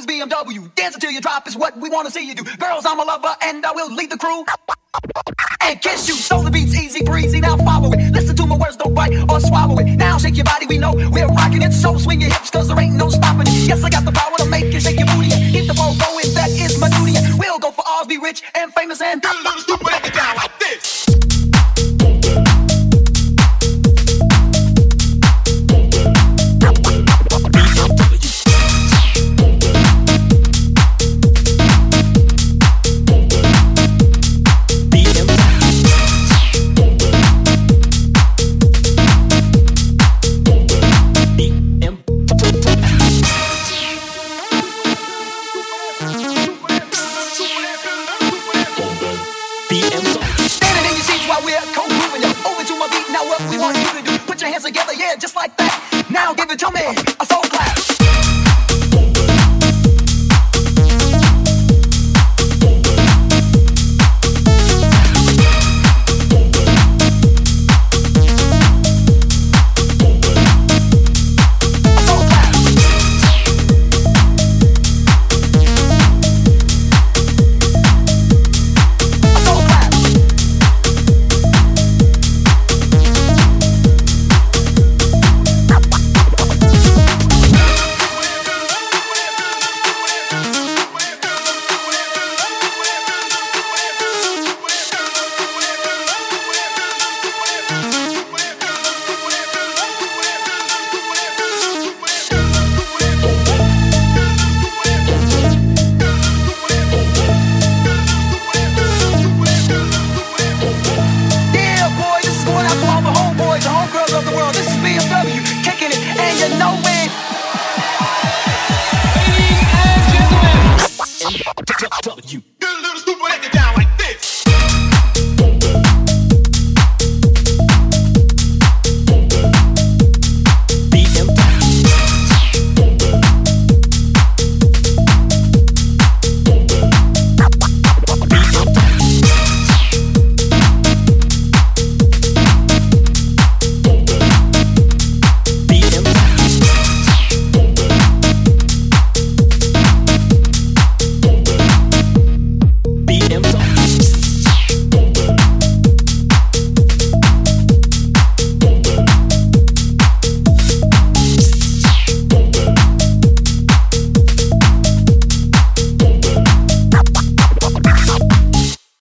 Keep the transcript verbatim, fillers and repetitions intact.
is B M W. Dance until you drop is what we want to see you do. Girls, I'm a lover and I will lead the crew and kiss you. So the beat's easy breezy, now follow it. Listen to my words, don't bite or swallow it. Now shake your body, we know we're rocking it. So swing your hips, cause there ain't no stopping it. Yes, I got the power to make you shake your booty and keep the ball going, that is my duty. And we'll go for ours, be rich and famous and do a little stupid, break it down like this. Together, yeah, just like that. Now give it to me, a soul clap. You